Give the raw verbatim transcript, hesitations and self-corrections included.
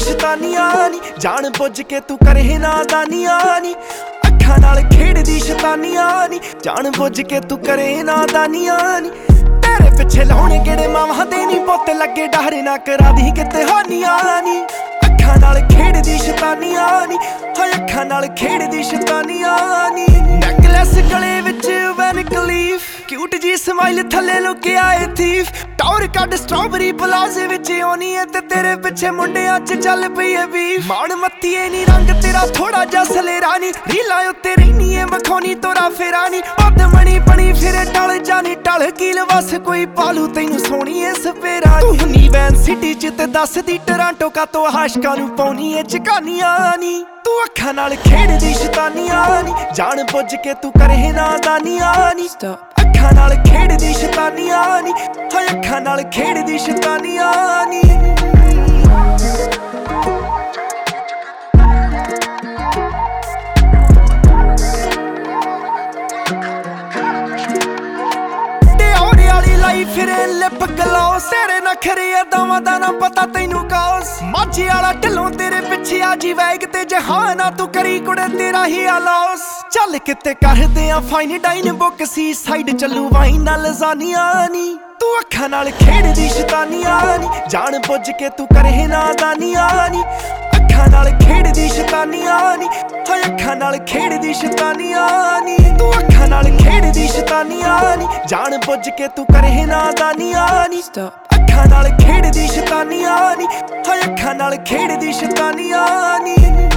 ਸ਼ੈਤਾਨੀਆਂ ਨੀ, ਜਾਣ ਬੁੱਝ ਕੇ ਤੂੰ ਕਰੇ ਨਾਦਾਨੀਆਂ ਨੀ। ਅੱਖਾਂ ਨਾਲ ਖੇਡਦੀ ਸ਼ੈਤਾਨੀਆਂ ਨੀ, ਜਾਣ ਬੁੱਝ ਕੇ ਤੂੰ ਕਰੇ ਨਾਦਾਨੀਆਂ ਨੀ। ਤੇਰੇ ਪਿੱਛੇ ਲਾਉਣੇ ਕਿਹੜੇ ਮਾਵਾਂ ਦੇ ਨੀ, ਪੁੱਤ ਲੱਗੇ ਡਰ ਨਾ ਕਰਾ ਦੀ ਕਿਤੇ ਹਾਨੀਆਂ ਨੀ। ਅੱਖਾਂ ਨਾਲ ਖੇਡਦੀ ਸ਼ੈਤਾਨੀਆਂ ਨੀ, ਹਾਏ ਅੱਖਾਂ ਨਾਲ ਖੇਡਦੀ ਸ਼ੈਤਾਨੀਆਂ ਨੀ। ਨੈਕਲੈਸ ਗਲੇ ਵਿੱਚ ਵੈਨਕਲੀਫ, ਕਿਊਟ ਜੀ ਸਮਾਈਲ ਥੱਲੇ ਲੁਕਿਆ ਏ ਥੀਫ। ਟੌਰ ਕੱਢ ਸਟ੍ਰਾਬੇਰੀ ਪਲਾਜ਼ੇ ਵਿੱਚ ਆਉਣੀ ਏ ਤੇ ਤੇਰੇ ਪਿੱਛੇ ਮੁੰਡਿਆਂ ਚ ਚੱਲ ਪਈ ਏ ਬੀਫ। ਮਾਣ ਮੱਤੀਏ ਨੀ ਰੰਗ ਤੇਰਾ ਥੋੜਾ ਜਿਹਾ ਸਲੇਰਾ ਨੀ, ਰੀਲਾਂ ਉੱਤੇ ਰਹਿਨੀ ਏ ਮਖੌਣੀ ਤੋਰਾ ਫੇਰਾ ਨੀ। ਪਦਮਣੀ ਬਣੀ ਫਿਰੇ ਟਲ ਜਾਣੀ ਟਲ ਕੀ ਲਵਸ ਕੋਈ ਪਾਲੂ ਤੈਨੂੰ ਸੋਹਣੀ ਏ ਸਪੇਰਾ। ਤੂੰ ਨੀ ਵੈਨ ਸਿਟੀ ਚ ਤੇ ਦੱਸਦੀ ਟਰਾਂਟੋ ਕਾ ਤੋ ਆਸ਼ਕਾਂ ਨੂੰ ਪਾਉਣੀ ਏ ਚਕਾਨੀਆਂ ਨੀ। ਤੂੰ ਅੱਖਾਂ ਨਾਲ ਖੇਡਦੀ ਸ਼ੈਤਾਨੀਆਂ ਨੀ, ਜਾਣ ਬੁੱਝ ਕੇ ਤੂੰ ਕਰੇ ਨਾਦਾਨੀਆਂ ਨੀ। ਅੱਖਾਂ ਨਾਲ ਖੇਡਦੀ ਸ਼ੈਤਾਨੀਆਂ ਨੀ, ਹਾਏ ਅੱਖਾਂ ਨਾਲ ਖੇਡਦੀ ਸ਼ੈਤਾਨੀਆਂ ਨੀ। ਡਿਓਰੇ ਵਾਲੀ ਲਾਈ ਫਿਰੇ ਲਿਪ ਗਲੋਸ, ਤੇਰੇ ਨਖਰੇ ਦਾਵਾਂ ਦਾ ਨਾ ਪਤਾ ਤੈਨੂੰ ਕੌਸ। ਮਾਝੇ ਵਾਲਾ ਢਿੱਲੋਂ ਤੇਰੇ ਪਿੱਛੇ ਆ ਜੀ ਵੈਗ ਤੇ ਜਹਾਨਾ, ਤੂੰ ਕਰੀ ਕੁੜੇ ਤੇਰਾ ਹੀ ਆਲੋਸ। ਚੱਲ ਕਿਤੇ ਕਰਦੇ ਆ fine dine book, seaside ਚੱਲੂ ਵਾਈਨ ਨਾਲ ਜ਼ਾਨੀਆਂ ਨੀ। ਤੂੰ ਅੱਖਾਂ ਨਾਲ ਖੇਡਦੀ ਸ਼ੈਤਾਨੀਆਂ ਨੀ, ਜਾਣ ਬੁੱਝ ਕੇ ਤੂੰ ਕਰੇ ਨਾਦਾਨੀਆਂ ਨੀ। ਅੱਖਾਂ ਨਾਲ ਖੇਡਦੀ ਸ਼ੈਤਾਨੀਆਂ ਨੀ, ਹਾਏ ਅੱਖਾਂ ਨਾਲ ਖੇਡਦੀ ਸ਼ੈਤਾਨੀਆਂ ਨੀ। ਤੂੰ ਅੱਖਾਂ ਨਾਲ ਖੇਡਦੀ ਸ਼ੈਤਾਨੀਆਂ ਨੀ, ਜਾਣ ਬੁੱਝ ਕੇ ਤੂੰ ਕਰੇ ਨਾਦਾਨੀਆਂ ਨੀ। ਅੱਖਾਂ ਨਾਲ ਖੇਡਦੀ ਸ਼ੈਤਾਨੀਆਂ ਨੀ, ਹਾਏ ਅੱਖਾਂ ਨਾਲ ਖੇਡਦੀ ਸ਼ੈਤਾਨੀਆਂ ਨੀ।